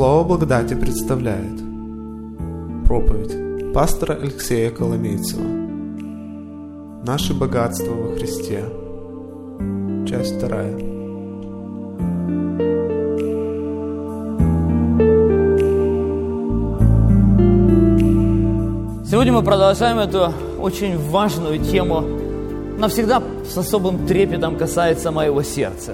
Слово благодати представляет проповедь пастора Алексея Коломейцева «Наши богатства во Христе». Часть 2. Сегодня мы продолжаем эту очень важную тему. Она всегда с особым трепетом касается моего сердца.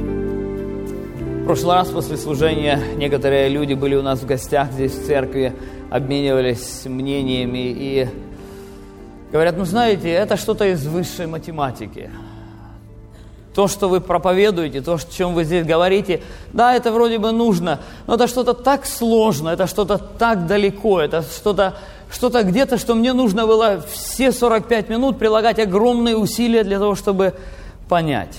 В прошлый раз после служения некоторые люди были у нас в гостях здесь в церкви, обменивались мнениями и говорят, знаете, это что-то из высшей математики. То, что вы проповедуете, то, о чем вы здесь говорите, да, это вроде бы нужно, но это что-то так сложно, это что-то так далеко, это что-то где-то, что мне нужно было все 45 минут прилагать огромные усилия для того, чтобы понять.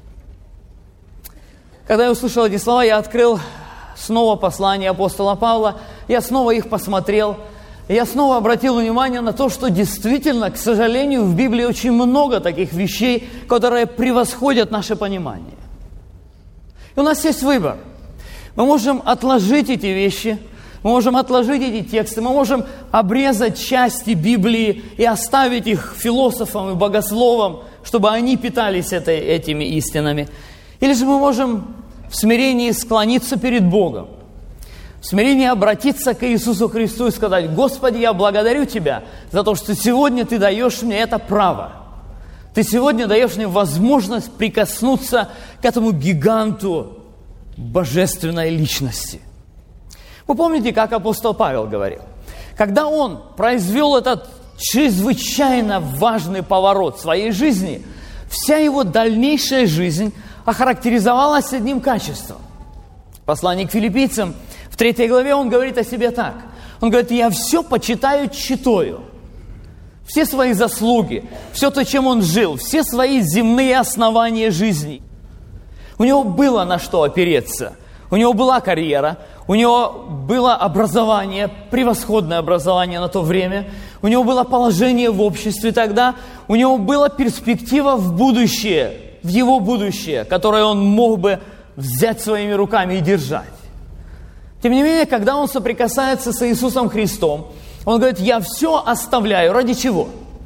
Когда я услышал эти слова, я открыл снова послание апостола Павла, я снова их посмотрел, и я снова обратил внимание на то, что действительно, к сожалению, в Библии очень много таких вещей, которые превосходят наше понимание. И у нас есть выбор. Мы можем отложить эти вещи, мы можем отложить эти тексты, мы можем обрезать части Библии и оставить их философам и богословам, чтобы они питались этими истинами. Или же мы можем в смирении склониться перед Богом, в смирении обратиться к Иисусу Христу и сказать: «Господи, я благодарю Тебя за то, что сегодня Ты даешь мне это право. Ты сегодня даешь мне возможность прикоснуться к этому гиганту божественной личности». Вы помните, как апостол Павел говорил? Когда он произвел этот чрезвычайно важный поворот в своей жизни, вся его дальнейшая жизнь охарактеризовалась одним качеством. В послании к филиппийцам, в 3 главе, он говорит о себе так. Он говорит: «Я все почитаю тщетою». Все свои заслуги, все то, чем он жил, все свои земные основания жизни. У него было на что опереться. У него была карьера, у него было образование, превосходное образование на то время, у него было положение в обществе тогда, у него была перспектива в будущее, в его будущее, которое он мог бы взять своими руками и держать. Тем не менее, когда он соприкасается с Иисусом Христом, он говорит: «Я все оставляю». Ради чего?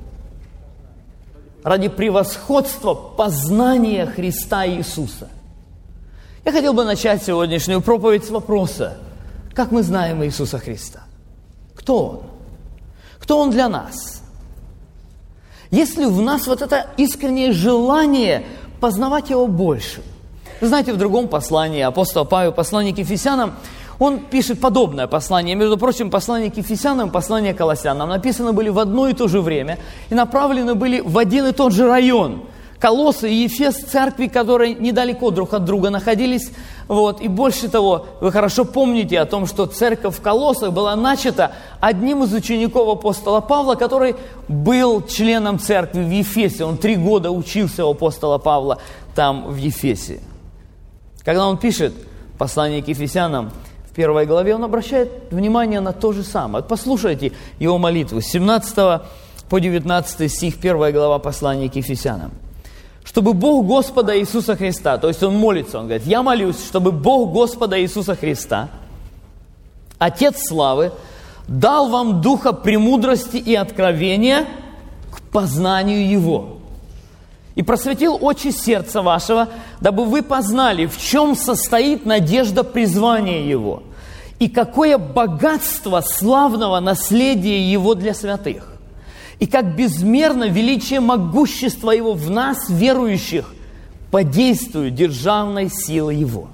Ради превосходства познания Христа Иисуса. Я хотел бы начать сегодняшнюю проповедь с вопроса: как мы знаем Иисуса Христа? Кто Он? Кто Он для нас? Есть ли в нас вот это искреннее желание познавать Его больше? Вы знаете, в другом послании апостол Павел, послание к Ефесянам, он пишет подобное послание. Между прочим, послание к Ефесянам, послание к Колоссянам написаны были в одно и то же время и направлены были в один и тот же район. Колоссы и Ефес, церкви, которые недалеко друг от друга находились. И больше того, вы хорошо помните о том, что церковь в Колоссах была начата одним из учеников апостола Павла, который был членом церкви в Ефесе. Он 3 года учился у апостола Павла там, в Ефесе. Когда он пишет послание к Ефесянам в 1 главе, он обращает внимание на то же самое. Послушайте его молитву с 17 по 19 стих, 1 глава послания к Ефесянам. «Чтобы Бог Господа Иисуса Христа», то есть он молится, он говорит: «Я молюсь, чтобы Бог Господа Иисуса Христа, Отец славы, дал вам духа премудрости и откровения к познанию Его, и просветил очи сердца вашего, дабы вы познали, в чем состоит надежда призвания Его, и какое богатство славного наследия Его для святых, и как безмерно величие могущества Его в нас, верующих, по действию державной силы Его».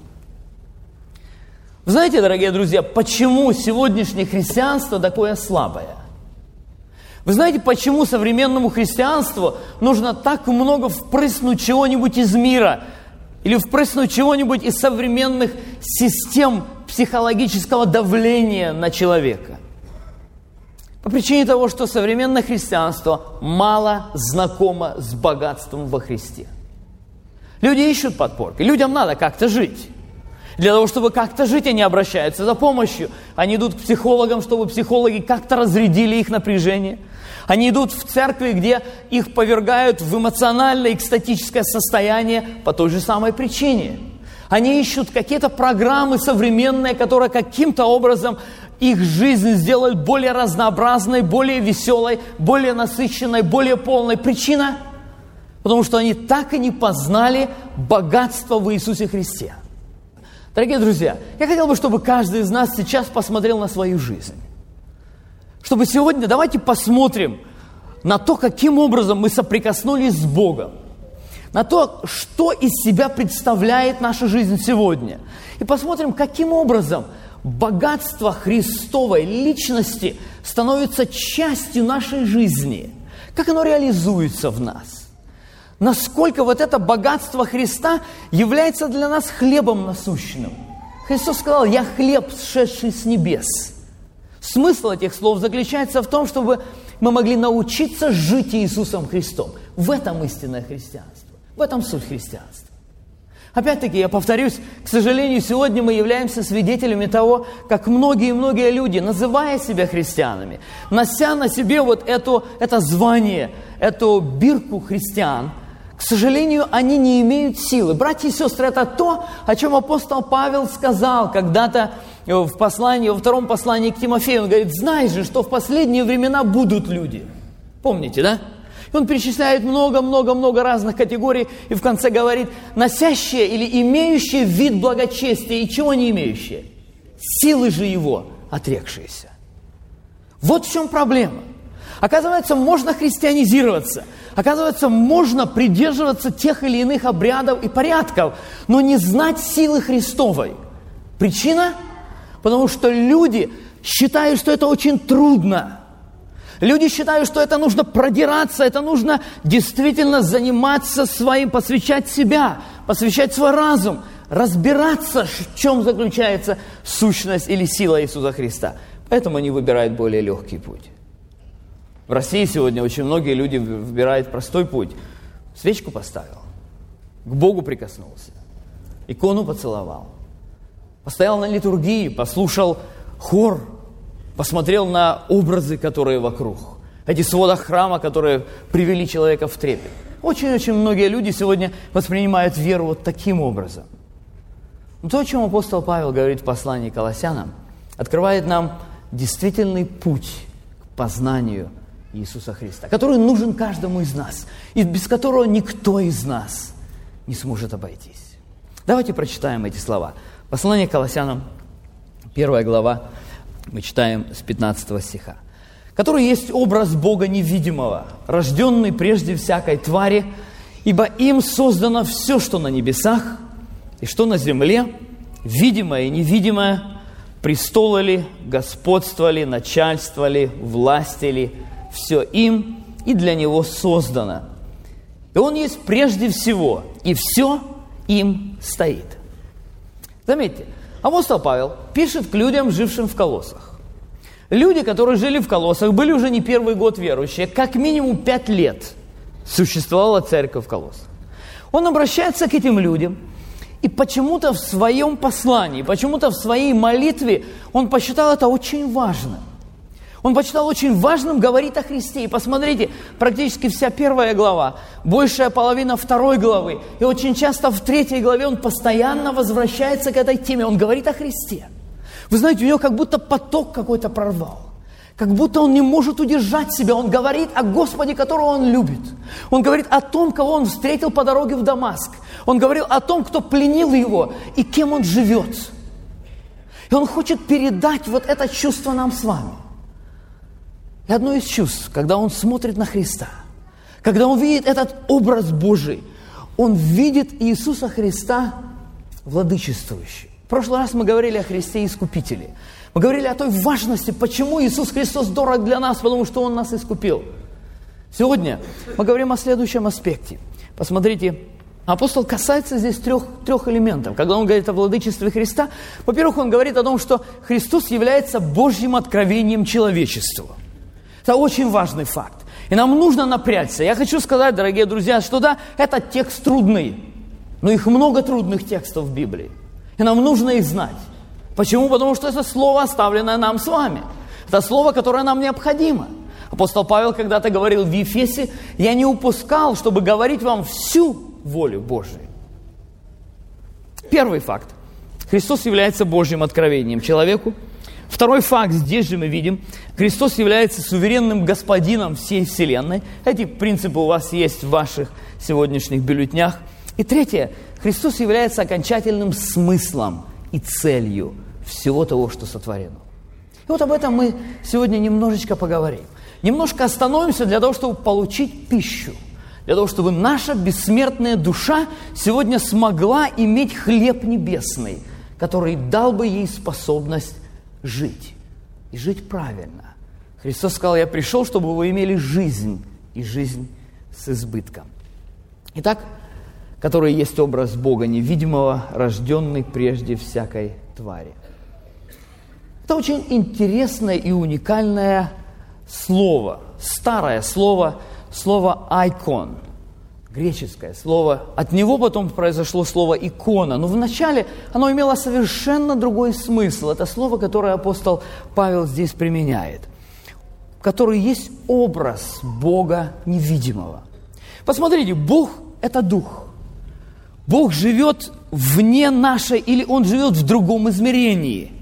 Вы знаете, дорогие друзья, почему сегодняшнее христианство такое слабое? Вы знаете, почему современному христианству нужно так много впрыснуть чего-нибудь из мира или впрыснуть чего-нибудь из современных систем психологического давления на человека? По причине того, что современное христианство мало знакомо с богатством во Христе. Люди ищут подпорки, людям надо как-то жить. Для того, чтобы как-то жить, они обращаются за помощью. Они идут к психологам, чтобы психологи как-то разрядили их напряжение. Они идут в церкви, где их повергают в эмоциональное, экстатическое состояние по той же самой причине. Они ищут какие-то программы современные, которые каким-то образом их жизнь сделают более разнообразной, более веселой, более насыщенной, более полной. Причина? Потому что они так и не познали богатство в Иисусе Христе. Дорогие друзья, я хотел бы, чтобы каждый из нас сейчас посмотрел на свою жизнь. Чтобы сегодня давайте посмотрим на то, каким образом мы соприкоснулись с Богом. На то, что из себя представляет наша жизнь сегодня. И посмотрим, каким образом богатство Христовой личности становится частью нашей жизни. Как оно реализуется в нас. Насколько вот это богатство Христа является для нас хлебом насущным. Христос сказал: «Я хлеб, сшедший с небес». Смысл этих слов заключается в том, чтобы мы могли научиться жить Иисусом Христом. В этом истинное христианство. В этом суть христианства. Опять-таки, я повторюсь, к сожалению, сегодня мы являемся свидетелями того, как многие люди, называя себя христианами, нося на себе вот это звание, эту бирку христиан, к сожалению, они не имеют силы. Братья и сестры, это то, о чем апостол Павел сказал когда-то во втором послании к Тимофею. Он говорит: «Знай же, что в последние времена будут люди». Помните, да? И он перечисляет много разных категорий и в конце говорит: носящие или имеющие вид благочестия, и чего не имеющие? Силы же его отрекшиеся. Вот в чем проблема. Оказывается, можно христианизироваться. Оказывается, можно придерживаться тех или иных обрядов и порядков, но не знать силы Христовой. Причина? Потому что люди считают, что это очень трудно. Люди считают, что это нужно продираться, это нужно действительно заниматься своим, посвящать себя, посвящать свой разум, разбираться, в чем заключается сущность или сила Иисуса Христа. Поэтому они выбирают более легкий путь. В России сегодня очень многие люди выбирают простой путь. Свечку поставил, к Богу прикоснулся, икону поцеловал, постоял на литургии, послушал хор, посмотрел на образы, которые вокруг, эти своды храма, которые привели человека в трепет. Очень-очень многие люди сегодня воспринимают веру вот таким образом. Но то, о чем апостол Павел говорит в послании к Колоссянам, открывает нам действительный путь к познанию Иисуса Христа, который нужен каждому из нас, и без которого никто из нас не сможет обойтись. Давайте прочитаем эти слова. Послание к Колоссянам, 1 глава, мы читаем с 15 стиха. «Который есть образ Бога невидимого, рожденный прежде всякой твари, ибо им создано все, что на небесах и что на земле, видимое и невидимое, престолы ли, господство ли, начальство ли, власти ли, все им и для Него создано. И Он есть прежде всего, и все им стоит». Заметьте, апостол Павел пишет к людям, жившим в Колоссах. Люди, которые жили в Колоссах, были уже не первый год верующие, как минимум 5 лет существовала церковь в Колоссах. Он обращается к этим людям, и почему-то в своем послании, почему-то в своей молитве он посчитал это очень важным. Он посчитал очень важным говорить о Христе. И посмотрите, практически вся 1 глава, большая половина 2 главы, и очень часто в 3 главе он постоянно возвращается к этой теме. Он говорит о Христе. Вы знаете, у него как будто поток какой-то прорвал. Как будто он не может удержать себя. Он говорит о Господе, которого он любит. Он говорит о том, кого он встретил по дороге в Дамаск. Он говорил о том, кто пленил его и кем он живет. И он хочет передать вот это чувство нам с вами. И одно из чувств, когда он смотрит на Христа, когда он видит этот образ Божий, он видит Иисуса Христа владычествующий. В прошлый раз мы говорили о Христе Искупителе. Мы говорили о той важности, почему Иисус Христос дорог для нас, потому что Он нас искупил. Сегодня мы говорим о следующем аспекте. Посмотрите, апостол касается здесь трех элементов. Когда он говорит о владычестве Христа, во-первых, он говорит о том, что Христос является Божьим откровением человечеству. Это очень важный факт. И нам нужно напрячься. Я хочу сказать, дорогие друзья, что да, этот текст трудный. Но их много трудных текстов в Библии. И нам нужно их знать. Почему? Потому что это слово, оставленное нам с вами. Это слово, которое нам необходимо. Апостол Павел когда-то говорил в Ефесе: «Я не упускал, чтобы говорить вам всю волю Божию». первый факт. Христос является Божьим откровением человеку. Второй факт, здесь же мы видим, Христос является суверенным господином всей вселенной. Эти принципы у вас есть в ваших сегодняшних бюллетенях. И третье, Христос является окончательным смыслом и целью всего того, что сотворено. И вот об этом мы сегодня немножечко поговорим. Немножко остановимся для того, чтобы получить пищу. Для того, чтобы наша бессмертная душа сегодня смогла иметь хлеб небесный, который дал бы ей способность жить. И жить правильно. Христос сказал: «Я пришел, чтобы вы имели жизнь, и жизнь с избытком». Итак, который есть образ Бога невидимого, рожденный прежде всякой твари. Это очень интересное и уникальное слово, старое слово «айкон», греческое слово. От него потом произошло слово «икона». Но вначале оно имело совершенно другой смысл. Это слово, которое апостол Павел здесь применяет, который есть образ Бога невидимого. Посмотрите, Бог – это Дух. Бог живет вне нашей, или Он живет в другом измерении.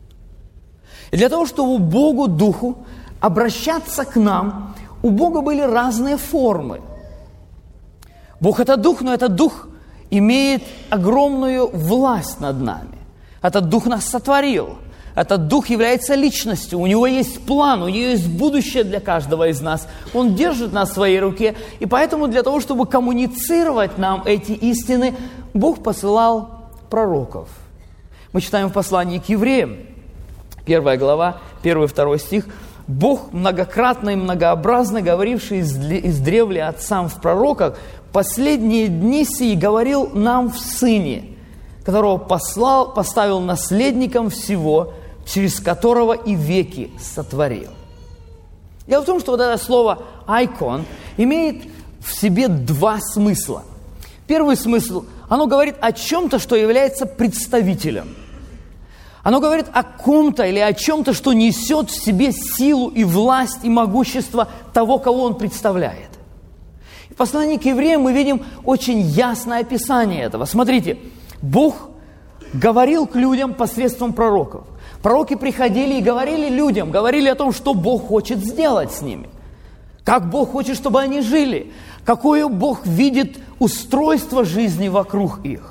И для того, чтобы Богу, Духу, обращаться к нам, у Бога были разные формы. Бог – это Дух, но этот Дух имеет огромную власть над нами. Этот Дух нас сотворил. Этот Дух является личностью. У Него есть план, у Него есть будущее для каждого из нас. Он держит нас в своей руке. И поэтому для того, чтобы коммуницировать нам эти истины, Бог посылал пророков. Мы читаем в послании к евреям, 1 глава, 1-2 стих. Бог, многократно и многообразно говоривший издревле отцам в пророках, последние дни сии говорил нам в Сыне, которого поставил наследником всего, через которого и веки сотворил. Дело в том, что вот это слово «айкон» имеет в себе два смысла. Первый смысл – оно говорит о чем-то, что является представителем. Оно говорит о ком-то или о чем-то, что несет в себе силу и власть и могущество того, кого он представляет. В послании к евреям мы видим очень ясное описание этого. Смотрите, Бог говорил к людям посредством пророков. Пророки приходили и говорили людям, говорили о том, что Бог хочет сделать с ними. Как Бог хочет, чтобы они жили. Какое Бог видит устройство жизни вокруг их.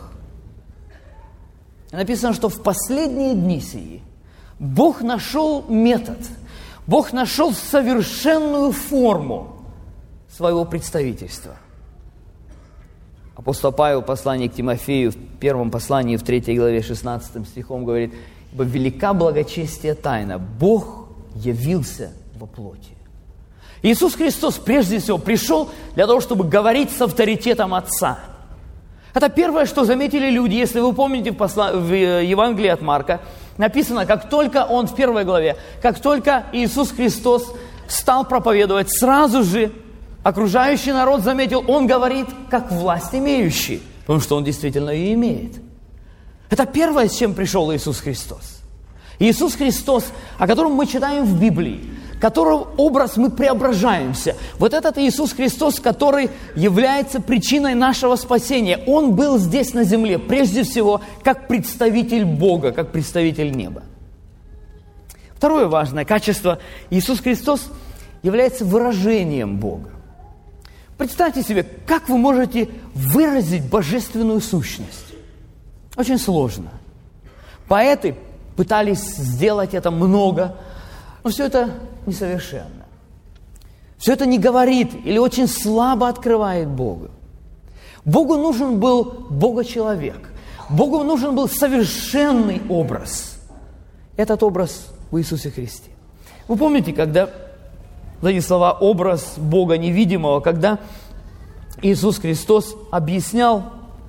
Написано, что в последние дни сии Бог нашел метод, Бог нашел совершенную форму своего представительства. Апостол Павел в послании к Тимофею, в первом послании, в 3 главе 16 стихом говорит: «Ибо велика благочестие тайна, Бог явился во плоти». Иисус Христос прежде всего пришел для того, чтобы говорить с авторитетом Отца. Это первое, что заметили люди. Если вы помните в Евангелии от Марка, написано, как только Он в 1 главе, как только Иисус Христос стал проповедовать, сразу же окружающий народ заметил, Он говорит, как власть имеющий, потому что Он действительно ее имеет. Это первое, с чем пришел Иисус Христос. Иисус Христос, о котором мы читаем в Библии, которого образ мы преображаемся. Вот этот Иисус Христос, который является причиной нашего спасения, Он был здесь на земле, прежде всего, как представитель Бога, как представитель неба. Второе важное качество: Иисус Христос является выражением Бога. Представьте себе, как вы можете выразить божественную сущность? Очень сложно. Поэты пытались сделать это много, но все это несовершенно. Все это не говорит или очень слабо открывает Бога. Богу нужен был Бога-человек. Богу нужен был совершенный образ. Этот образ в Иисусе Христе. Вы помните, когда, эти слова, образ Бога невидимого, когда Иисус Христос объяснял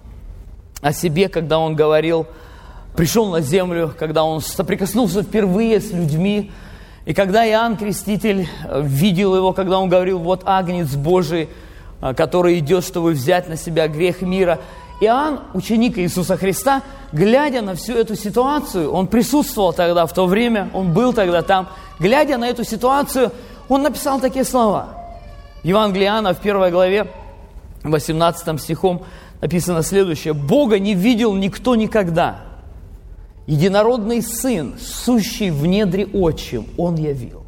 о себе, когда Он говорил, пришел на землю, когда Он соприкоснулся впервые с людьми, и когда Иоанн Креститель видел Его, когда он говорил: «Вот Агнец Божий, который идет, чтобы взять на себя грех мира». Иоанн, ученик Иисуса Христа, глядя на всю эту ситуацию, он присутствовал тогда, в то время, он был тогда там, глядя на эту ситуацию, он написал такие слова. Евангелие Иоанна в 1 главе, 18 стихом написано следующее: «Бога не видел никто никогда. Единородный Сын, сущий в недре отчим, Он явил».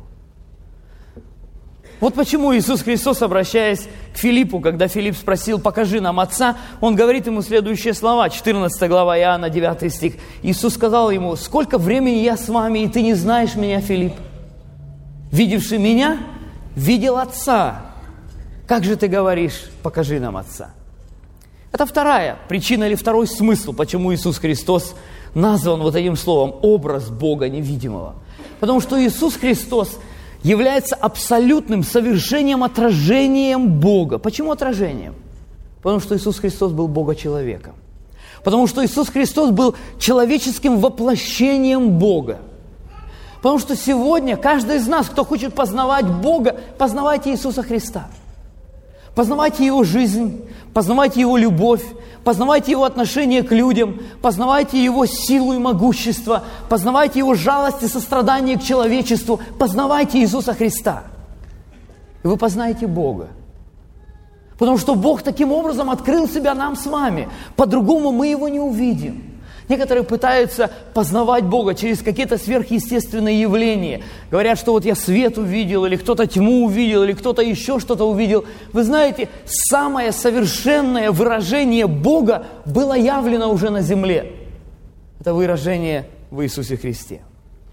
Вот почему Иисус Христос, обращаясь к Филиппу, когда Филипп спросил: «Покажи нам Отца», Он говорит ему следующие слова, 14 глава Иоанна, 9 стих. Иисус сказал ему: «Сколько времени я с вами, и ты не знаешь меня, Филипп? Видевший меня, видел Отца. Как же ты говоришь: покажи нам Отца?» Это вторая причина или второй смысл, почему Иисус Христос назван вот этим словом «образ Бога невидимого». Потому что Иисус Христос является абсолютным совершением, отражением Бога. Почему отражением? Потому что Иисус Христос был Бога-человеком. Потому что Иисус Христос был человеческим воплощением Бога. Потому что сегодня каждый из нас, кто хочет познавать Бога, познавайте Иисуса Христа. Познавайте Его жизнь, познавайте Его любовь, познавайте Его отношение к людям, познавайте Его силу и могущество, познавайте Его жалость и сострадание к человечеству, познавайте Иисуса Христа. И вы познаете Бога. Потому что Бог таким образом открыл себя нам с вами. По-другому мы Его не увидим. Некоторые пытаются познавать Бога через какие-то сверхъестественные явления. Говорят, что вот я свет увидел, или кто-то тьму увидел, или кто-то еще что-то увидел. Вы знаете, самое совершенное выражение Бога было явлено уже на земле. Это выражение в Иисусе Христе.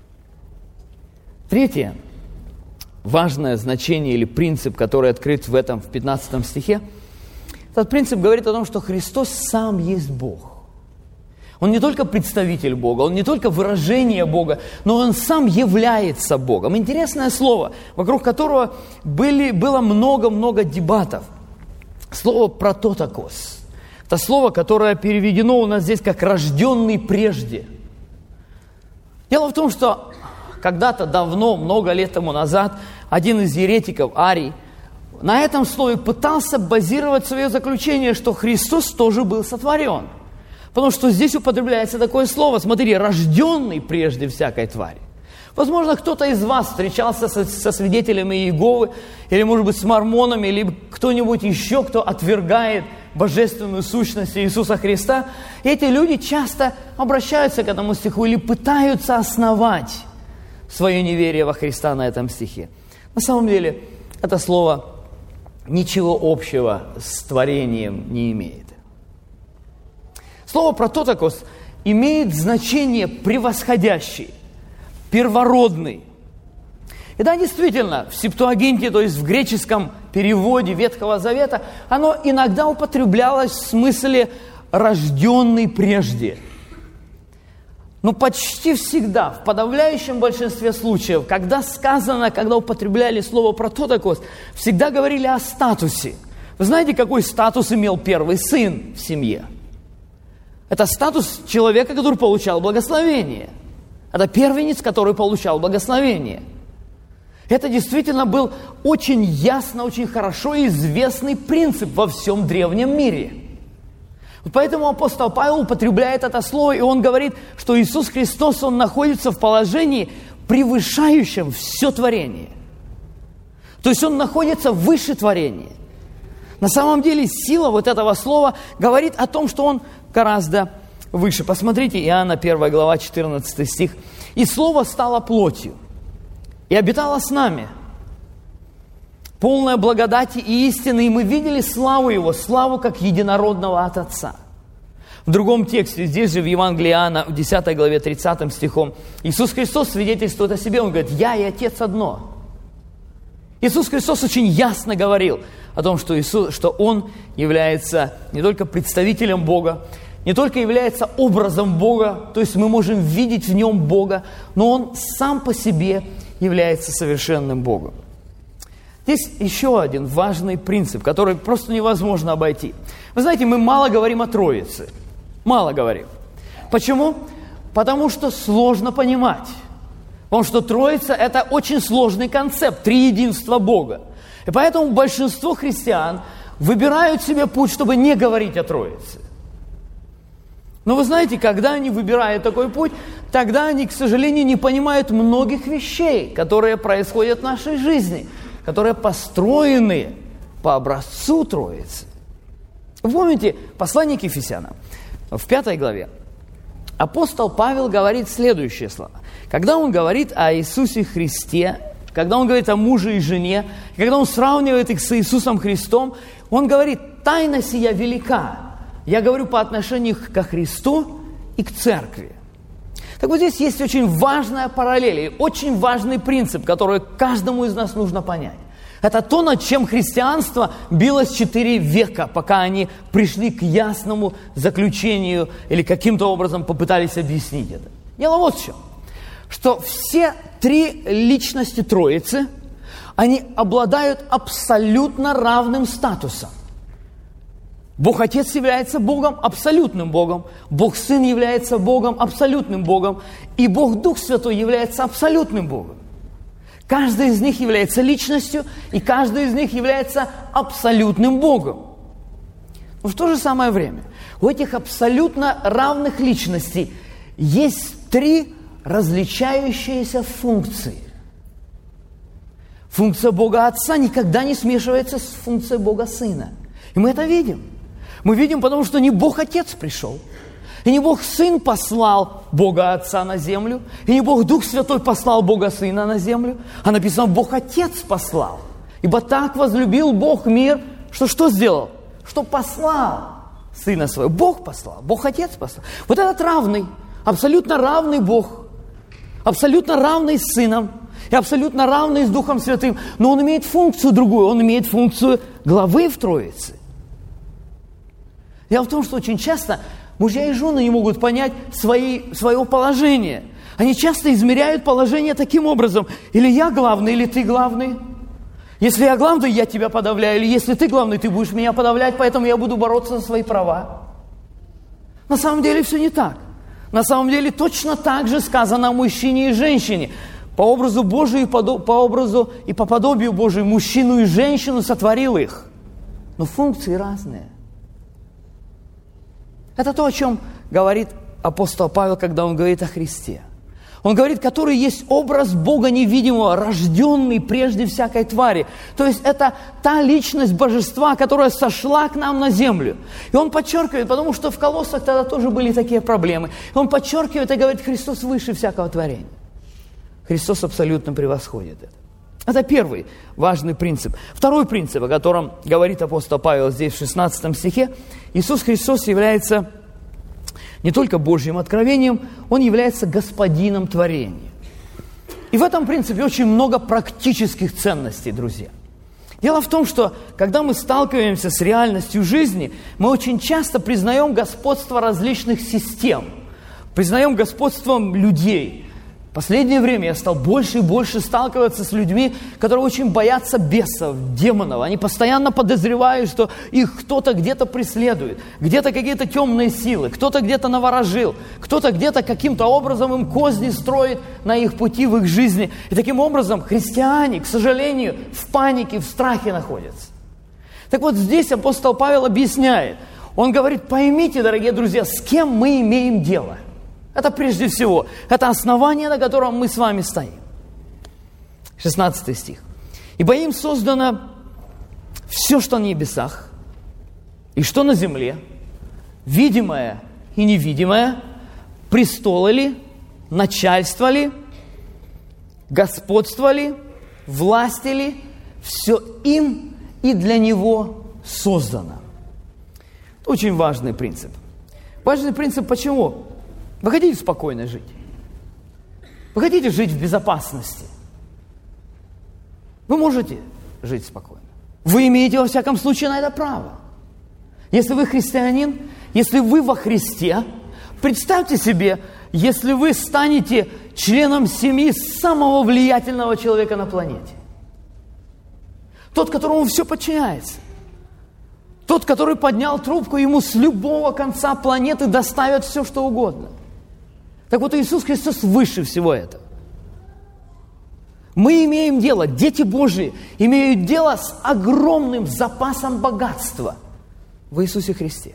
Третье важное значение или принцип, который открыт в 15 стихе, этот принцип говорит о том, что Христос сам есть Бог. Он не только представитель Бога, Он не только выражение Бога, но Он сам является Богом. Интересное слово, вокруг которого было много-много дебатов. Слово «прототокос». Это слово, которое переведено у нас здесь как «рожденный прежде». Дело в том, что когда-то давно, много лет тому назад, один из еретиков, Арий, на этом слове пытался базировать свое заключение, что Христос тоже был сотворен. Потому что здесь употребляется такое слово, смотрите, рожденный прежде всякой твари. Возможно, кто-то из вас встречался со свидетелями Иеговы, или, может быть, с мормонами, или кто-нибудь еще, кто отвергает божественную сущность Иисуса Христа. И эти люди часто обращаются к этому стиху или пытаются основать свое неверие во Христа на этом стихе. На самом деле, это слово ничего общего с творением не имеет. Слово «прототокос» имеет значение «превосходящий», «первородный». И да, действительно, в Септуагинте, то есть в греческом переводе Ветхого Завета, оно иногда употреблялось в смысле «рожденный прежде». Но почти всегда, в подавляющем большинстве случаев, когда употребляли слово «прототокос», всегда говорили о статусе. Вы знаете, какой статус имел первый сын в семье? Это статус человека, который получал благословение. Это первенец, который получал благословение. Это действительно был очень ясно, очень хорошо известный принцип во всем древнем мире. Вот поэтому апостол Павел употребляет это слово, и он говорит, что Иисус Христос, Он находится в положении, превышающем все творение. То есть Он находится выше творения. На самом деле сила вот этого слова говорит о том, что Он гораздо выше. Посмотрите, Иоанна 1 глава, 14 стих. «И Слово стало плотью, и обитало с нами, полное благодати и истины, и мы видели славу Его, славу как единородного от Отца». В другом тексте, здесь же в Евангелии Иоанна, в 10 главе, 30 стихом, Иисус Христос свидетельствует о себе, Он говорит: «Я и Отец одно». Иисус Христос очень ясно говорил о том, что Он является не только представителем Бога, не только является образом Бога, то есть мы можем видеть в Нем Бога, но Он сам по себе является совершенным Богом. Здесь еще один важный принцип, который просто невозможно обойти. Вы знаете, мы мало говорим о Троице. Мало говорим. Почему? Потому что сложно понимать. Потому что Троица – это очень сложный концепт, триединство Бога. И поэтому большинство христиан выбирают себе путь, чтобы не говорить о Троице. Но вы знаете, когда они выбирают такой путь, тогда они, к сожалению, не понимают многих вещей, которые происходят в нашей жизни, которые построены по образцу Троицы. Вы помните послание к Ефесянам в 5 главе? Апостол Павел говорит следующие слова. Когда он говорит о Иисусе Христе, когда он говорит о муже и жене, когда он сравнивает их с Иисусом Христом, он говорит: «Тайна сия велика». Я говорю по отношению ко Христу и к церкви. Так вот здесь есть очень важная параллель, и очень важный принцип, который каждому из нас нужно понять. Это то, над чем христианство билось 4 века, пока они пришли к ясному заключению или каким-то образом попытались объяснить это. Дело вот в чем, что все 3 личности Троицы, они обладают абсолютно равным статусом. Бог Отец является Богом, абсолютным Богом. Бог Сын является Богом, абсолютным Богом. И Бог Дух Святой является абсолютным Богом. Каждый из них является личностью, и каждый из них является абсолютным Богом. Но в то же самое время у этих абсолютно равных личностей есть 3 различающиеся функции. Функция Бога Отца никогда не смешивается с функцией Бога Сына. И мы это видим. Мы видим, потому что не Бог Отец пришел, и не Бог Сын послал Бога Отца на землю, и не Бог Дух Святой послал Бога Сына на землю, а написано: Бог Отец послал. Ибо так возлюбил Бог мир, что сделал? Что послал Сына Своего. Бог послал, Бог Отец послал. Вот этот равный, абсолютно равный Бог, абсолютно равный с Сыном и абсолютно равный с Духом Святым, но Он имеет функцию другую, Он имеет функцию главы в Троице. Дело в том, что очень часто мужья и жены не могут понять свое положение. Они часто измеряют положение таким образом: или я главный, или ты главный. Если я главный, я тебя подавляю, или если ты главный, ты будешь меня подавлять, поэтому я буду бороться за свои права. На самом деле все не так. На самом деле точно так же сказано о мужчине и женщине. По образу Божию и по образу и по подобию Божию мужчину и женщину сотворил их. Но функции разные. Это то, о чем говорит апостол Павел, когда он говорит о Христе. Он говорит, который есть образ Бога невидимого, рожденный прежде всякой твари. То есть это та личность божества, которая сошла к нам на землю. И он подчеркивает, потому что в Колоссах тогда тоже были такие проблемы. И он подчеркивает и говорит: Христос выше всякого творения. Христос абсолютно превосходит это. Это первый важный принцип. Второй принцип, о котором говорит апостол Павел здесь в 16 стихе: Иисус Христос является не только Божьим откровением, Он является господином творения. И в этом принципе очень много практических ценностей, друзья. Дело в том, что когда мы сталкиваемся с реальностью жизни, мы очень часто признаем господство различных систем, признаем господство людей. В последнее время я стал больше и больше сталкиваться с людьми, которые очень боятся бесов, демонов. Они постоянно подозревают, что их кто-то где-то преследует, где-то какие-то темные силы, кто-то где-то наворожил, кто-то где-то каким-то образом им козни строит на их пути, в их жизни. И таким образом христиане, к сожалению, в панике, в страхе находятся. Так вот здесь апостол Павел объясняет. Он говорит: поймите, дорогие друзья, с кем мы имеем дело. Это прежде всего, это основание, на котором мы с вами стоим. 16 стих. «Ибо им создано все, что на небесах, и что на земле, видимое и невидимое, престолы ли, начальство ли, господство ли, власти ли, все им и для него создано». Это очень важный принцип. Важный принцип почему? Вы хотите спокойно жить? Вы хотите жить в безопасности? Вы можете жить спокойно. Вы имеете, во всяком случае, на это право. Если вы христианин, если вы во Христе, представьте себе, если вы станете членом семьи самого влиятельного человека на планете. Тот, которому все подчиняется. Тот, который поднял трубку, ему с любого конца планеты доставят все, что угодно. Так вот, Иисус Христос выше всего этого. Мы имеем дело, дети Божьи, имеют дело с огромным запасом богатства в Иисусе Христе.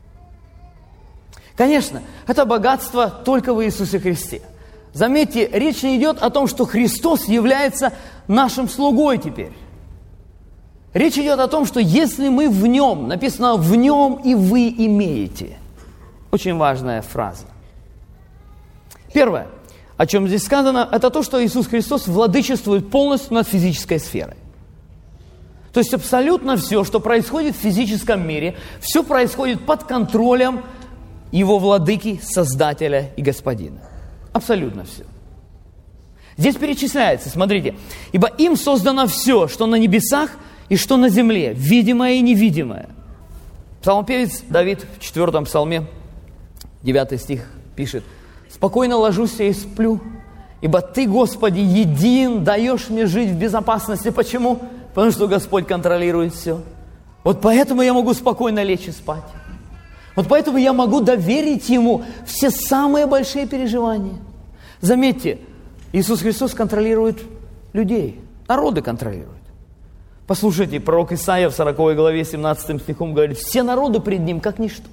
Конечно, это богатство только в Иисусе Христе. Заметьте, речь не идет о том, что Христос является нашим слугой теперь. Речь идет о том, что если мы в Нем, написано «в Нем и вы имеете». Очень важная фраза. Первое, о чем здесь сказано, это то, что Иисус Христос владычествует полностью над физической сферой. То есть абсолютно все, что происходит в физическом мире, все происходит под контролем Его Владыки, Создателя и Господина. Абсолютно все. Здесь перечисляется, смотрите, «Ибо им создано все, что на небесах и что на земле, видимое и невидимое». Псалмопевец Давид в 4 псалме, 9 стих пишет: «Спокойно ложусь и сплю, ибо Ты, Господи, един, даешь мне жить в безопасности». Почему? Потому что Господь контролирует все. Вот поэтому я могу спокойно лечь и спать. Вот поэтому я могу доверить Ему все самые большие переживания. Заметьте, Иисус Христос контролирует людей, народы контролирует. Послушайте, пророк Исаия в 40 главе 17 стихом говорит: «Все народы пред Ним, как ничто.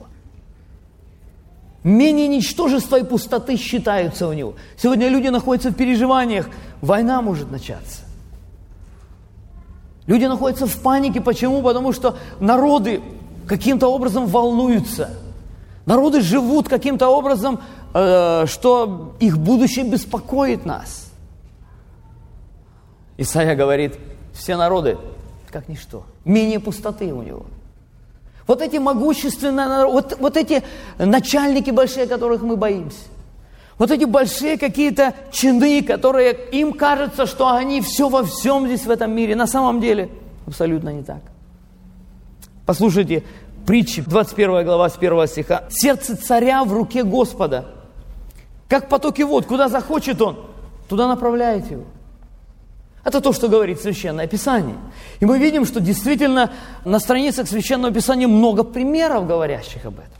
Менее ничтожества и пустоты считаются у Него». Сегодня люди находятся в переживаниях, война может начаться. Люди находятся в панике. Почему? Потому что народы каким-то образом волнуются. Народы живут каким-то образом, что их будущее беспокоит нас. Исайя говорит: все народы, как ничто, менее пустоты у него. Вот эти могущественные, вот эти начальники большие, которых мы боимся. Вот эти большие какие-то чины, которые им кажется, что они все во всем здесь в этом мире. На самом деле абсолютно не так. Послушайте, притчи, 21 глава с 1 стиха. «Сердце царя в руке Господа, как потоки вод, куда захочет Он, туда направляет его». Это то, что говорит Священное Писание. И мы видим, что действительно на страницах Священного Писания много примеров, говорящих об этом.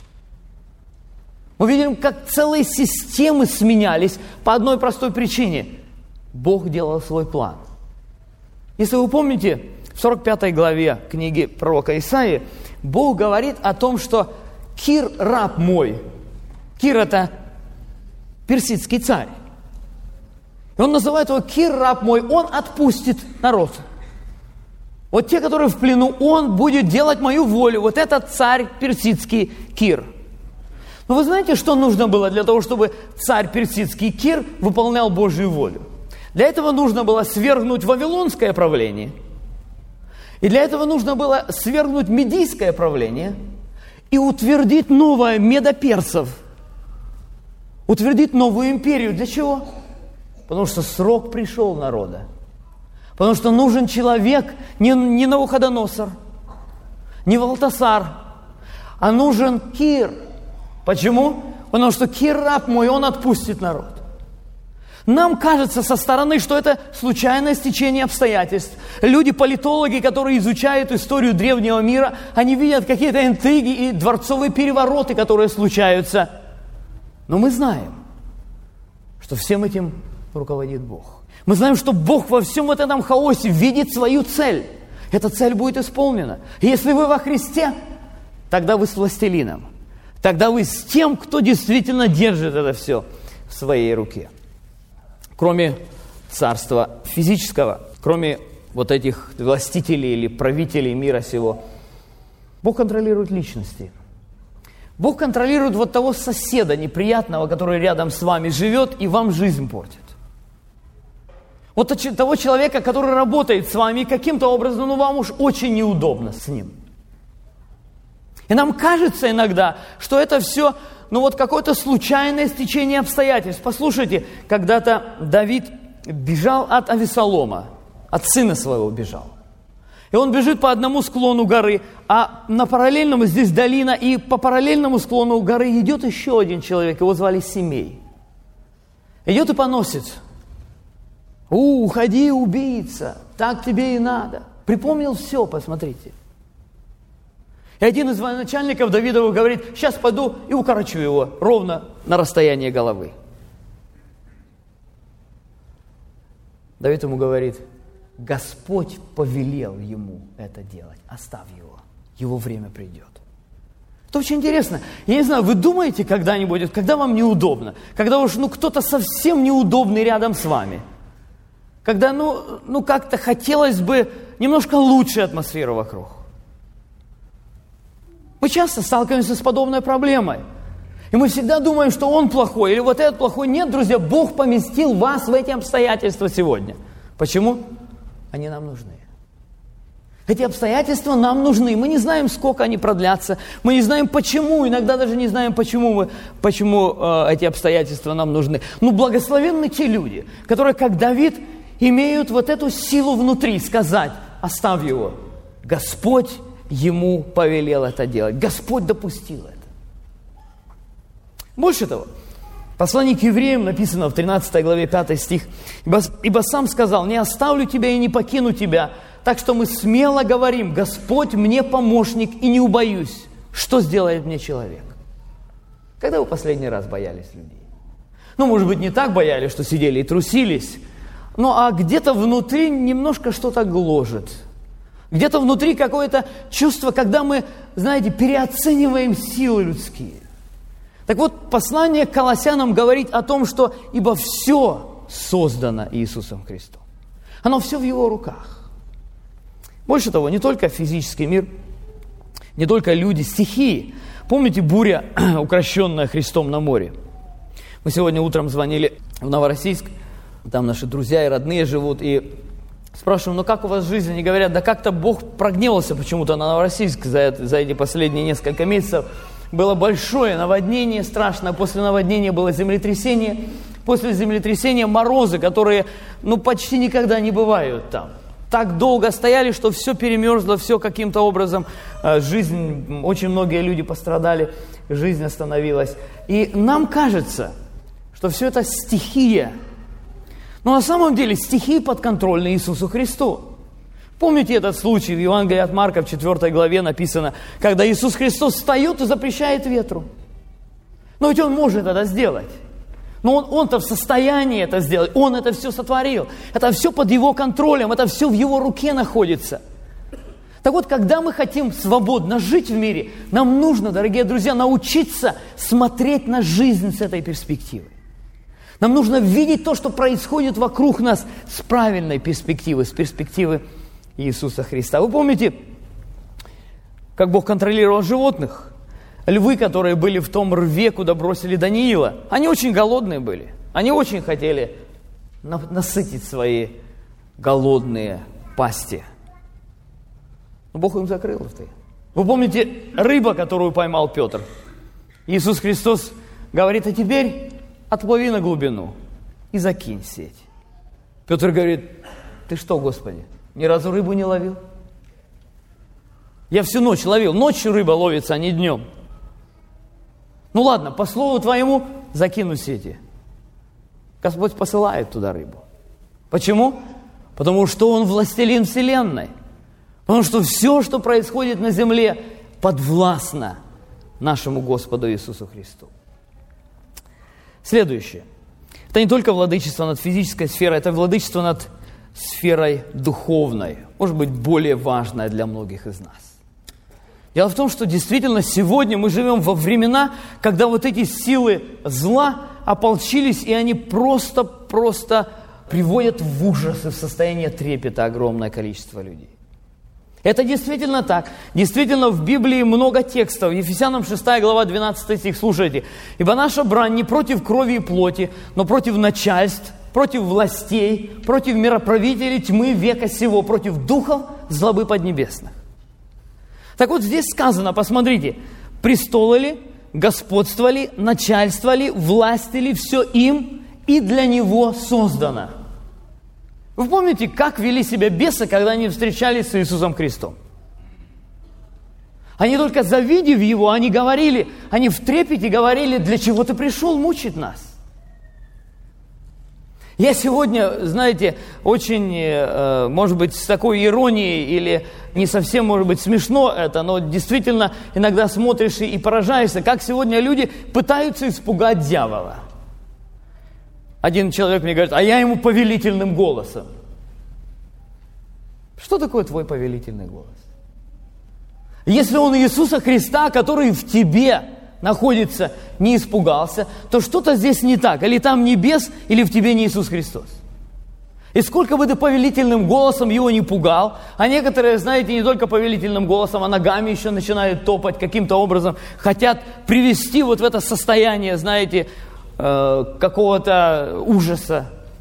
Мы видим, как целые системы сменялись по одной простой причине. Бог делал свой план. Если вы помните, в 45 главе книги пророка Исаии Бог говорит о том, что Кир, раб мой. Кир – это персидский царь. И он называет его Кир, раб мой, он отпустит народ. Вот те, которые в плену, он будет делать мою волю. Вот этот царь персидский Кир. Но вы знаете, что нужно было для того, чтобы царь персидский Кир выполнял Божью волю? Для этого нужно было свергнуть вавилонское правление. И для этого нужно было свергнуть медийское правление и утвердить новое медоперсов. Утвердить новую империю. Для чего? Потому что срок пришел народа. Потому что нужен человек, не Навуходоносор, не Валтасар, а нужен Кир. Почему? Потому что Кир, раб мой, он отпустит народ. Нам кажется со стороны, что это случайное стечение обстоятельств. Люди, политологи, которые изучают историю древнего мира, они видят какие-то интриги и дворцовые перевороты, которые случаются. Но мы знаем, что всем этим руководит Бог. Мы знаем, что Бог во всем вот этом хаосе видит свою цель. Эта цель будет исполнена. И если вы во Христе, тогда вы с властелином. Тогда вы с тем, кто действительно держит это все в своей руке. Кроме царства физического, кроме вот этих властителей или правителей мира сего, Бог контролирует личности. Бог контролирует вот того соседа неприятного, который рядом с вами живет и вам жизнь портит. Вот того человека, который работает с вами, и каким-то образом, вам уж очень неудобно с ним. И нам кажется иногда, что это все, какое-то случайное стечение обстоятельств. Послушайте, когда-то Давид бежал от Авесолома, от сына своего бежал. И он бежит по одному склону горы, а на параллельном, здесь долина, и по параллельному склону горы идет еще один человек, его звали Симей. Идет и поносит. Уходи, убийца, так тебе и надо. Припомнил все, посмотрите. И один из военачальников Давидовых говорит: сейчас пойду и укорочу его ровно на расстояние головы. Давид ему говорит: Господь повелел ему это делать, оставь его время придет. Это очень интересно. Я не знаю, вы думаете когда-нибудь, когда вам неудобно, когда уж кто-то совсем неудобный рядом с вами, когда как-то хотелось бы немножко лучше атмосферу вокруг. Мы часто сталкиваемся с подобной проблемой. И мы всегда думаем, что он плохой, или вот этот плохой. Нет, друзья, Бог поместил вас в эти обстоятельства сегодня. Почему? Они нам нужны. Эти обстоятельства нам нужны. Мы не знаем, сколько они продлятся. Мы не знаем, почему. Иногда даже не знаем, почему эти обстоятельства нам нужны. Но благословенны те люди, которые, как Давид, имеют вот эту силу внутри сказать: оставь его. Господь ему повелел это делать. Господь допустил это. Больше того, в послании к евреям написано в 13 главе 5 стих: «Ибо сам сказал: не оставлю тебя и не покину тебя, так что мы смело говорим: Господь мне помощник, и не убоюсь, что сделает мне человек». Когда вы последний раз боялись людей? Может быть, не так боялись, что сидели и трусились, а где-то внутри немножко что-то гложет. Где-то внутри какое-то чувство, когда мы, переоцениваем силы людские. Так вот, послание к Колоссянам говорит о том, что ибо все создано Иисусом Христом. Оно все в Его руках. Больше того, не только физический мир, не только люди, стихии. Помните буря, укращенная Христом на море? Мы сегодня утром звонили в Новороссийск, там наши друзья и родные живут, и спрашиваем: как у вас жизнь? Они говорят: да как-то Бог прогневался почему-то на Новороссийск за эти последние несколько месяцев. Было большое наводнение, страшное. После наводнения было землетрясение. После землетрясения морозы, которые почти никогда не бывают там. Так долго стояли, что все перемерзло, все каким-то образом. Жизнь, очень многие люди пострадали, жизнь остановилась. И нам кажется, что все это стихия. Но на самом деле стихии подконтрольны Иисусу Христу. Помните этот случай в Евангелии от Марка в 4 главе написано, когда Иисус Христос встает и запрещает ветру. Но ведь Он может это сделать. Но Он-то в состоянии это сделать. Он это все сотворил. Это все под Его контролем, это все в Его руке находится. Так вот, когда мы хотим свободно жить в мире, нам нужно, дорогие друзья, научиться смотреть на жизнь с этой перспективы. Нам нужно видеть то, что происходит вокруг нас с правильной перспективы, с перспективы Иисуса Христа. Вы помните, как Бог контролировал животных? Львы, которые были в том рве, куда бросили Даниила, они очень голодные были. Они очень хотели насытить свои голодные пасти. Но Бог им закрыл рты. Вы помните, рыба, которую поймал Петр? Иисус Христос говорит: а теперь отплыви на глубину и закинь сеть. Петр говорит: ты что, Господи, ни разу рыбу не ловил? Я всю ночь ловил. Ночью рыба ловится, а не днем. Ладно, по слову твоему закину сети. Господь посылает туда рыбу. Почему? Потому что Он властелин вселенной. Потому что все, что происходит на земле, подвластно нашему Господу Иисусу Христу. Следующее. Это не только владычество над физической сферой, это владычество над сферой духовной, может быть, более важная для многих из нас. Дело в том, что действительно сегодня мы живем во времена, когда вот эти силы зла ополчились, и они просто приводят в ужас и в состояние трепета огромное количество людей. Это действительно так. Действительно, в Библии много текстов. Ефесянам 6 глава 12 стих, слушайте. «Ибо наша брань не против крови и плоти, но против начальств, против властей, против мироправителей тьмы века сего, против духов злобы поднебесных». Так вот здесь сказано, посмотрите, престолы ли, господство ли, начальство ли, власть ли, все им и для него создано. Вы помните, как вели себя бесы, когда они встречались с Иисусом Христом? Они только завидев Его, они в трепете говорили: для чего ты пришел мучить нас? Я сегодня, очень, может быть, с такой иронией или не совсем, может быть, смешно это, но действительно иногда смотришь и поражаешься, как сегодня люди пытаются испугать дьявола. Один человек мне говорит: а я ему повелительным голосом. Что такое твой повелительный голос? Если он Иисуса Христа, который в тебе находится, не испугался, то что-то здесь не так. Или там не бес, или в тебе не Иисус Христос. И сколько бы ты повелительным голосом его не пугал, а некоторые, знаете, не только повелительным голосом, а ногами еще начинают топать каким-то образом, хотят привести вот в это состояние, знаете, какого-то ужаса.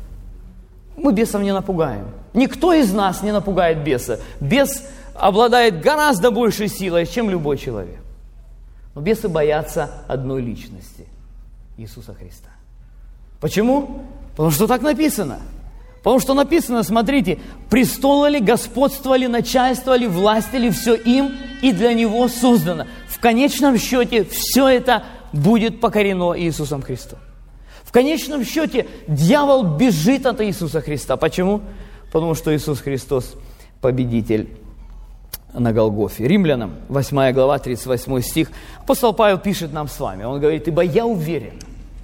Мы бесов не напугаем. Никто из нас не напугает беса. Бес обладает гораздо большей силой, чем любой человек. Но бесы боятся одной личности – Иисуса Христа. Почему? Потому что так написано. Потому что написано, смотрите, престолы ли, господство ли, начальство ли, власть ли, все им и для Него создано. В конечном счете все это будет покорено Иисусом Христом. В конечном счете дьявол бежит от Иисуса Христа. Почему? Потому что Иисус Христос победитель на Голгофе. Римлянам, 8 глава, 38 стих. Апостол Павел пишет нам с вами. Он говорит, ибо я уверен.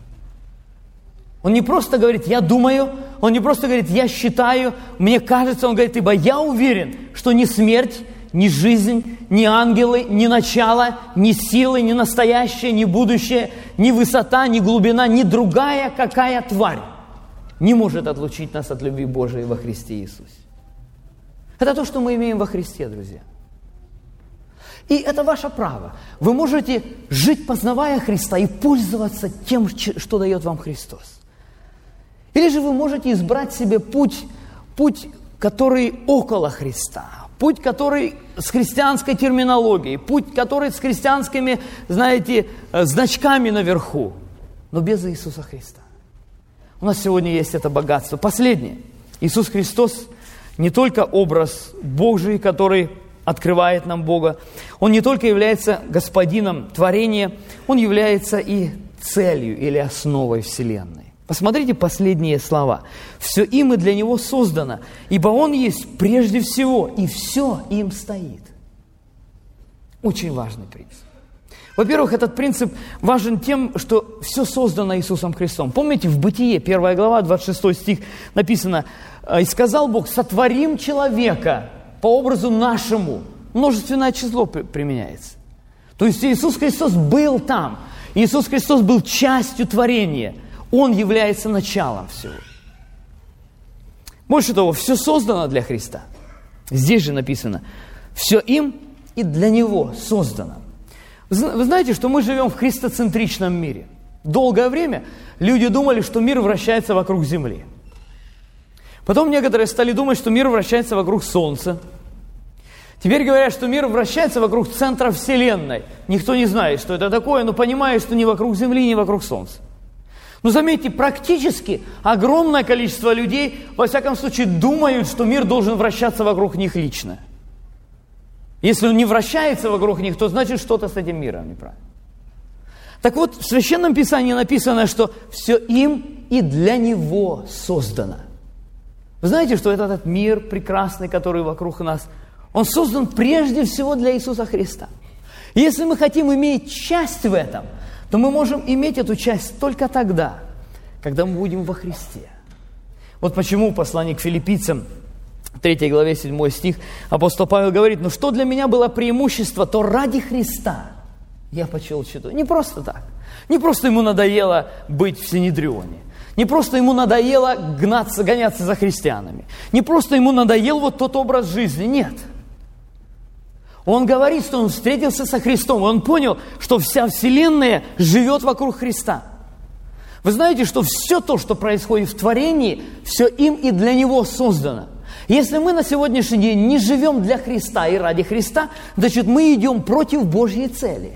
Он не просто говорит, я думаю, он не просто говорит, я считаю, мне кажется, он говорит, ибо я уверен, что ни смерть, ни жизнь, ни ангелы, ни начало, ни силы, ни настоящее, ни будущее, ни высота, ни глубина, ни другая какая тварь не может отлучить нас от любви Божией во Христе Иисусе. Это то, что мы имеем во Христе, друзья. И это ваше право. Вы можете жить, познавая Христа, и пользоваться тем, что дает вам Христос. Или же вы можете избрать себе путь, который около Христа, путь, который с христианской терминологией, путь, который с христианскими, знаете, значками наверху, но без Иисуса Христа. У нас сегодня есть это богатство. Последнее. Иисус Христос не только образ Божий, который открывает нам Бога, Он не только является господином творения, Он является и целью или основой Вселенной. Посмотрите последние слова. «Все им и для Него создано, ибо Он есть прежде всего, и все им стоит». Очень важный принцип. Во-первых, этот принцип важен тем, что все создано Иисусом Христом. Помните, в Бытие, 1 глава, 26 стих написано, «И сказал Бог, сотворим человека по образу нашему». Множественное число применяется. То есть Иисус Христос был там. Иисус Христос был частью творения. Он является началом всего. Больше того, все создано для Христа. Здесь же написано, все им и для Него создано. Вы знаете, что мы живем в христоцентричном мире. Долгое время люди думали, что мир вращается вокруг Земли. Потом некоторые стали думать, что мир вращается вокруг Солнца. Теперь говорят, что мир вращается вокруг центра Вселенной. Никто не знает, что это такое, но понимает, что ни вокруг Земли, ни вокруг Солнца. Но заметьте, практически огромное количество людей, во всяком случае, думают, что мир должен вращаться вокруг них лично. Если он не вращается вокруг них, то значит что-то с этим миром неправильно. Так вот, в Священном Писании написано, что все им и для Него создано. Вы знаете, что этот мир прекрасный, который вокруг нас, он создан прежде всего для Иисуса Христа. И если мы хотим иметь часть в этом, то мы можем иметь эту часть только тогда, когда мы будем во Христе. Вот почему послание к Филиппийцам, 3 главе 7 стих, апостол Павел говорит, ну что для меня было преимущество, то ради Христа я почел читу. Не просто так. Не просто ему надоело быть в Синедрионе. Не просто ему надоело гоняться за христианами. Не просто ему надоел вот тот образ жизни. Нет. Он говорит, что он встретился со Христом, и он понял, что вся Вселенная живет вокруг Христа. Вы знаете, что все то, что происходит в творении, все им и для Него создано. Если мы на сегодняшний день не живем для Христа и ради Христа, значит, мы идем против Божьей цели.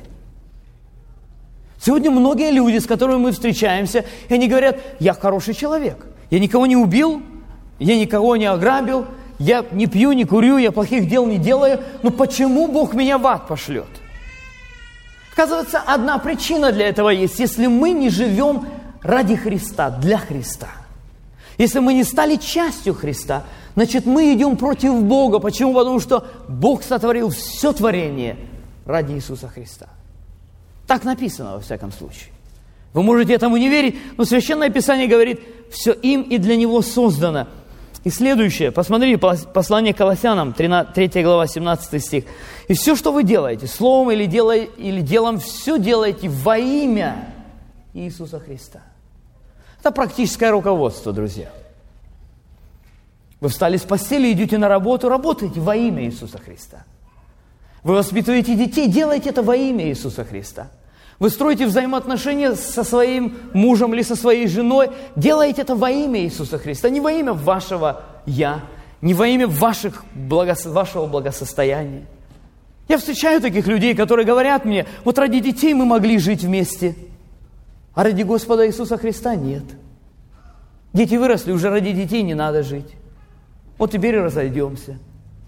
Сегодня многие люди, с которыми мы встречаемся, и они говорят, я хороший человек, я никого не убил, я никого не ограбил, я не пью, не курю, я плохих дел не делаю, но почему Бог меня в ад пошлет? Оказывается, одна причина для этого есть. Если мы не живем ради Христа, для Христа, если мы не стали частью Христа, значит, мы идем против Бога. Почему? Потому что Бог сотворил все творение ради Иисуса Христа. Так написано, во всяком случае. Вы можете этому не верить, но Священное Писание говорит, все им и для Него создано. И следующее, посмотрите, послание к Колоссянам, 3 глава, 17 стих. «И все, что вы делаете, словом или делом, все делаете во имя Иисуса Христа». Это практическое руководство, друзья. Вы встали с постели, идете на работу, работаете во имя Иисуса Христа. Вы воспитываете детей, делайте это во имя Иисуса Христа. Вы строите взаимоотношения со своим мужем или со своей женой, делайте это во имя Иисуса Христа, не во имя вашего «я», не во имя вашего благосостояния. Я встречаю таких людей, которые говорят мне, вот ради детей мы могли жить вместе, а ради Господа Иисуса Христа нет. Дети выросли, уже ради детей не надо жить. Вот теперь и разойдемся.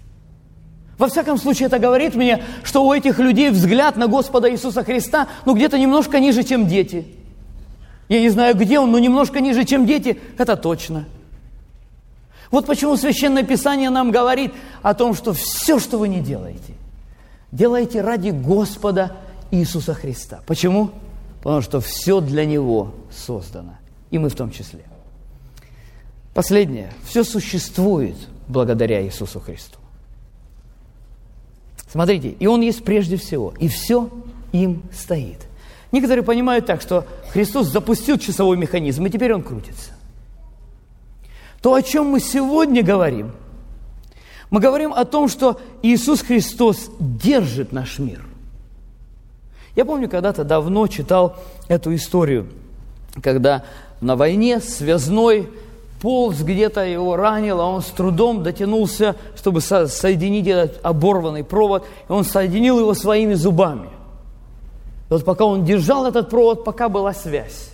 Во всяком случае, это говорит мне, что у этих людей взгляд на Господа Иисуса Христа, где-то немножко ниже, чем дети. Я не знаю, где он, но немножко ниже, чем дети, это точно. Вот почему Священное Писание нам говорит о том, что все, что вы не делаете, делайте ради Господа Иисуса Христа. Почему? Потому что все для Него создано, и мы в том числе. Последнее. Все существует благодаря Иисусу Христу. Смотрите, и Он есть прежде всего, и все им стоит. Некоторые понимают так, что Христос запустил часовой механизм, и теперь он крутится. То, о чем мы сегодня говорим, мы говорим о том, что Иисус Христос держит наш мир. Я помню, когда-то давно читал эту историю, когда на войне связной полз где-то, его ранило, он с трудом дотянулся, чтобы соединить этот оборванный провод, и он соединил его своими зубами. И вот пока он держал этот провод, пока была связь.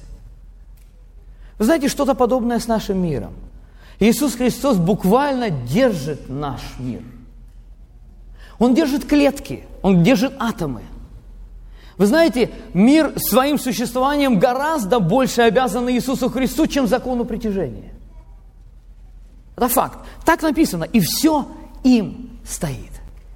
Вы знаете, что-то подобное с нашим миром. Иисус Христос буквально держит наш мир. Он держит клетки, Он держит атомы. Вы знаете, мир своим существованием гораздо больше обязан Иисусу Христу, чем закону притяжения. Это факт. Так написано. И все им стоит.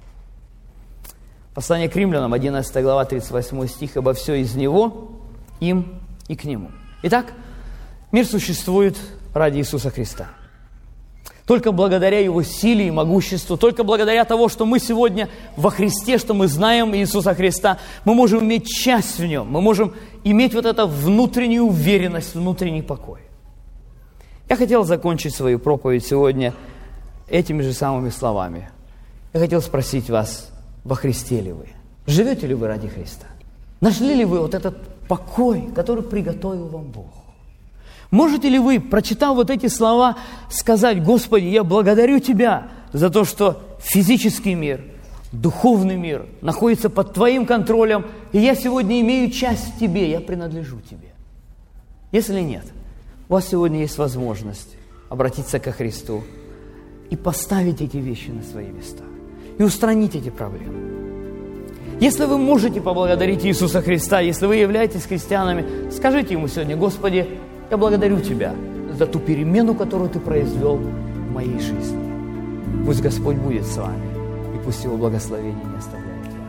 Послание к Римлянам, 11 глава, 38 стих. «Ибо все из Него, им и к Нему». Итак, мир существует ради Иисуса Христа. Только благодаря Его силе и могуществу, только благодаря тому, что мы сегодня во Христе, что мы знаем Иисуса Христа, мы можем иметь часть в Нем, мы можем иметь вот эту внутреннюю уверенность, внутренний покой. Я хотел закончить свою проповедь сегодня этими же самыми словами. Я хотел спросить вас, во Христе ли вы? Живете ли вы ради Христа? Нашли ли вы вот этот покой, который приготовил вам Бог? Можете ли вы, прочитав вот эти слова, сказать: Господи, я благодарю Тебя за то, что физический мир, духовный мир находится под Твоим контролем, и я сегодня имею часть в Тебе, я принадлежу Тебе? Если нет, у вас сегодня есть возможность обратиться ко Христу и поставить эти вещи на свои места, и устранить эти проблемы. Если вы можете поблагодарить Иисуса Христа, если вы являетесь христианами, скажите Ему сегодня: Господи, я благодарю Тебя за ту перемену, которую Ты произвел в моей жизни. Пусть Господь будет с вами, и пусть Его благословение не оставляет вас.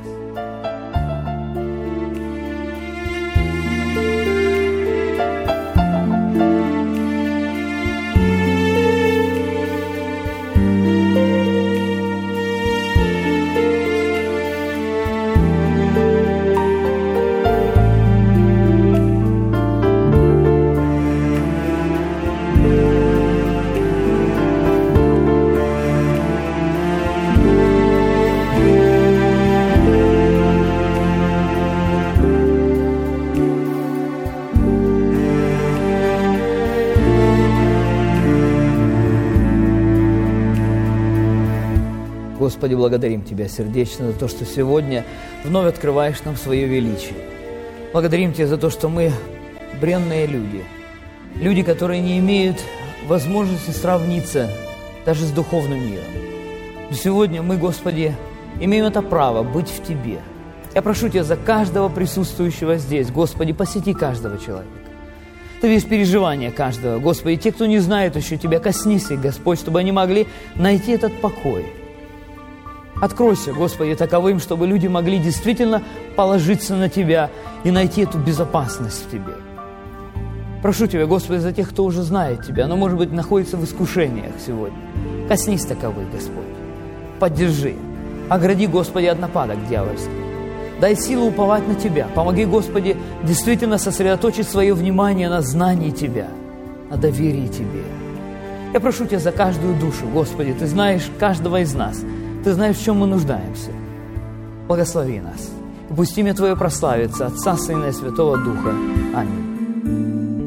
Господи, благодарим Тебя сердечно за то, что сегодня вновь открываешь нам свое величие. Благодарим Тебя за то, что мы бренные люди, люди, которые не имеют возможности сравниться даже с духовным миром. Но сегодня мы, Господи, имеем это право быть в Тебе. Я прошу Тебя за каждого присутствующего здесь, Господи, посети каждого человека. Ты видишь переживания каждого, Господи, те, кто не знает еще Тебя, коснись их, Господь, чтобы они могли найти этот покой. Откройся, Господи, таковым, чтобы люди могли действительно положиться на Тебя и найти эту безопасность в Тебе. Прошу Тебя, Господи, за тех, кто уже знает Тебя, но, может быть, находится в искушениях сегодня. Коснись таковых, Господь. Поддержи. Огради, Господи, от нападок дьявольских. Дай силу уповать на Тебя. Помоги, Господи, действительно сосредоточить свое внимание на знании Тебя, на доверии Тебе. Я прошу Тебя за каждую душу, Господи, Ты знаешь каждого из нас. Ты знаешь, в чем мы нуждаемся. Благослови нас. И пусть имя Твое прославится, Отца, Сына и Святого Духа. Аминь.